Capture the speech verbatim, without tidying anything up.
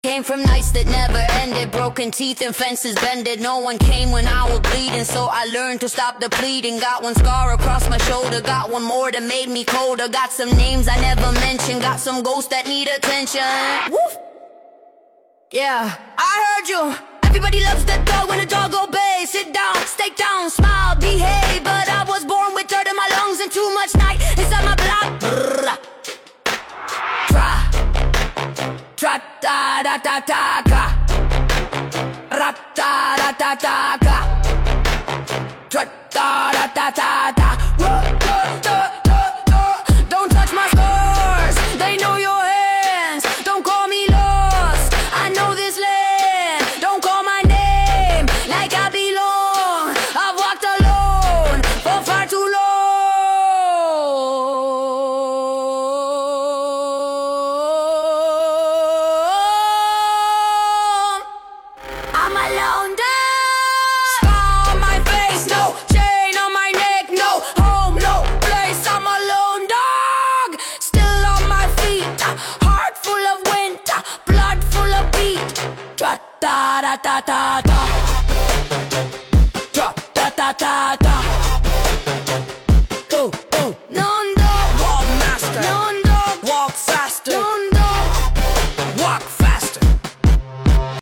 Came from nights that never ended, broken teeth and fences bended. No one came when I was bleeding, so I learned to stop the pleading. Got one scar across my shoulder, got one more that made me colder. Got some names I never mentioned, got some ghosts that need attention. Woof. Yeah, I heard you. Everybody loves the dog when the dog obeys. Sit down, stay down, smile, behave. But I was born with dirt in my lungs and too much night inside my blood. Brrr. Try. Tra ta da ta ta ka, ra ta da ta ta ka, tra ta da ta ta ta. Don't touch my scars, they know your hands. Don't call me lost, I know this land. Don't call my name like I belong. I've walked alone for far too long. I'm alone, dog. Scar on my face, no chain on my neck, no home, no place. I'm alone, dog. Still on my feet, heart full of winter, blood full of beat. Tra ta da ta ta ta.